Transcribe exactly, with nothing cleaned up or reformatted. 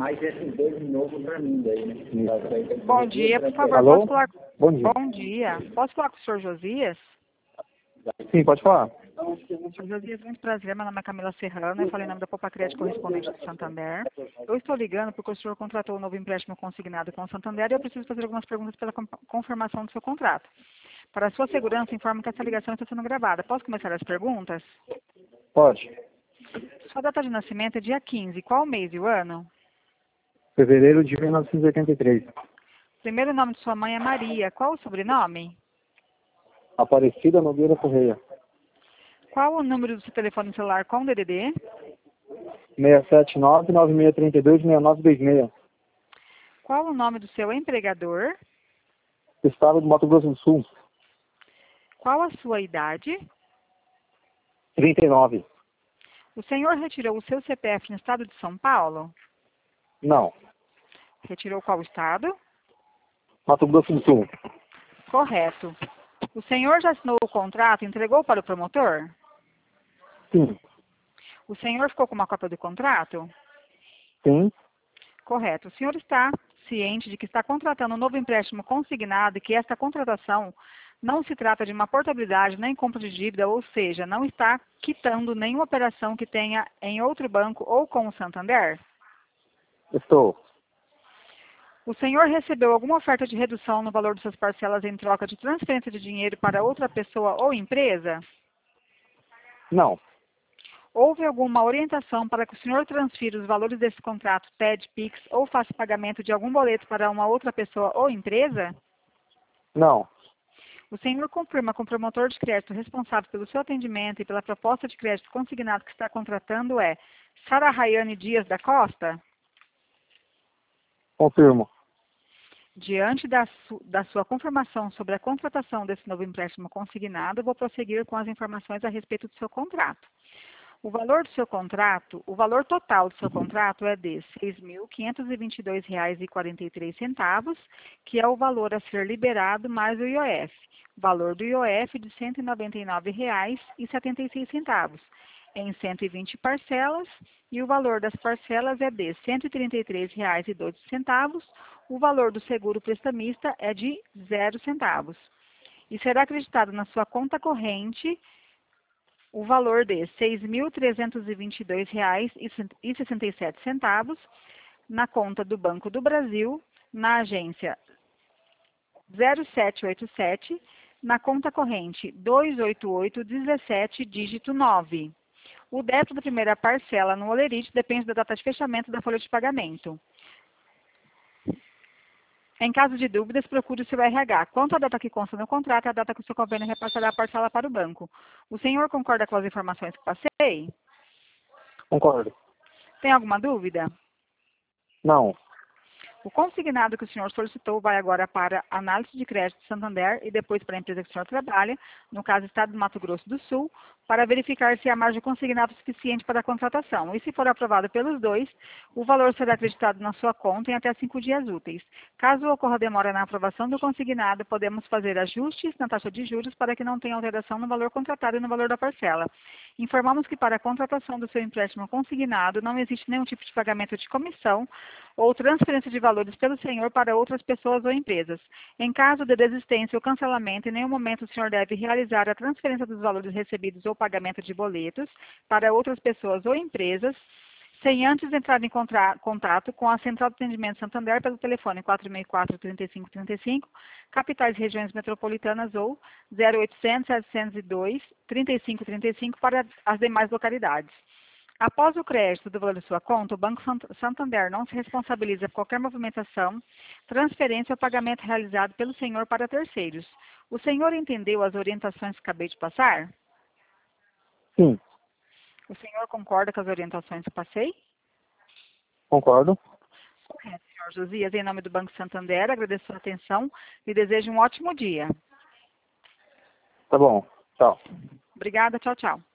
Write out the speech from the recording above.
mais esses dois de novo para mim daí, né? Bom dia, por favor, Alô? posso falar... Bom dia. Bom dia. Posso falar com o senhor Josias? Sim, pode falar. Senhor Josias, muito prazer. Meu nome é Camila Serrano. Eu falei em nome da Poupa Crédito correspondente do Santander. Eu estou ligando porque o senhor contratou um novo empréstimo consignado com o Santander e eu preciso fazer algumas perguntas pela com- confirmação do seu contrato. Para a sua segurança, informo que essa ligação está sendo gravada. Posso começar as perguntas? Pode. Sua data de nascimento é dia quinze. Qual o mês e o ano? Fevereiro de mil novecentos e oitenta e três. Primeiro nome de sua mãe é Maria. Qual o sobrenome? Aparecida Nogueira Correia. Qual o número do seu telefone celular com D D D? seis sete nove, nove seis três dois, seis nove dois seis. Qual o nome do seu empregador? Estado do Mato Grosso do Sul. Qual a sua idade? trinta e nove. O senhor retirou o seu C P F no estado de São Paulo? Não. Retirou qual estado? Mato Grosso do Sul. Correto. O senhor já assinou o contrato e entregou para o promotor? Sim. O senhor ficou com uma cópia do contrato? Sim. Correto. O senhor está ciente de que está contratando um novo empréstimo consignado e que esta contratação não se trata de uma portabilidade nem compra de dívida, ou seja, não está quitando nenhuma operação que tenha em outro banco ou com o Santander? Estou. O senhor recebeu alguma oferta de redução no valor de suas parcelas em troca de transferência de dinheiro para outra pessoa ou empresa? Não. Houve alguma orientação para que o senhor transfira os valores desse contrato T E D, Pix ou faça pagamento de algum boleto para uma outra pessoa ou empresa? Não. O senhor confirma com o promotor de crédito responsável pelo seu atendimento e pela proposta de crédito consignado que está contratando é Sara Rayane Dias da Costa? Confirmo. Diante da, su da sua confirmação sobre a contratação desse novo empréstimo consignado, vou prosseguir com as informações a respeito do seu contrato. O valor do seu contrato, o valor total do seu contrato é de seis mil quinhentos e vinte e dois reais e quarenta e três centavos, que é o valor a ser liberado mais o I O F. O valor do I O F de cento e noventa e nove reais e setenta e seis centavos, em cento e vinte parcelas, e o valor das parcelas é de cento e trinta e três reais e doze centavos. O valor do seguro prestamista é de zero centavos. E será acreditado na sua conta corrente o valor de seis mil trezentos e vinte e dois reais e sessenta e sete centavos na conta do Banco do Brasil, na agência zero sete oito sete, na conta corrente dois oito oito um sete, dígito nove. O débito da primeira parcela no Olerite depende da data de fechamento da folha de pagamento. Em caso de dúvidas, procure o seu R H. Quanto à data que consta no contrato, é a data que o seu convênio repassará a parcela para o banco. O senhor concorda com as informações que passei? Concordo. Tem alguma dúvida? Não. O consignado que o senhor solicitou vai agora para a análise de crédito do Santander e depois para a empresa que o senhor trabalha, no caso, Estado do Mato Grosso do Sul, para verificar se há margem consignado suficiente para a contratação. E se for aprovado pelos dois, o valor será acreditado na sua conta em até cinco dias úteis. Caso ocorra demora na aprovação do consignado, podemos fazer ajustes na taxa de juros para que não tenha alteração no valor contratado e no valor da parcela. Informamos que para a contratação do seu empréstimo consignado não existe nenhum tipo de pagamento de comissão ou transferência de valores pelo senhor para outras pessoas ou empresas. Em caso de desistência ou cancelamento, em nenhum momento o senhor deve realizar a transferência dos valores recebidos ou pagamento de boletos para outras pessoas ou empresas, sem antes entrar em contra contato com a Central de Atendimento Santander pelo telefone quatro seis quatro, três cinco três cinco, capitais e regiões metropolitanas, ou zero oitocentos, setecentos e dois, trinta e cinco trinta e cinco para as demais localidades. Após o crédito do valor de sua conta, o Banco Santander não se responsabiliza por qualquer movimentação, transferência ou pagamento realizado pelo senhor para terceiros. O senhor entendeu as orientações que acabei de passar? Sim. O senhor concorda com as orientações que passei? Concordo. Correto, senhor Josias. Em nome do Banco Santander, agradeço a atenção e desejo um ótimo dia. Tá bom. Tchau. Obrigada, tchau, tchau.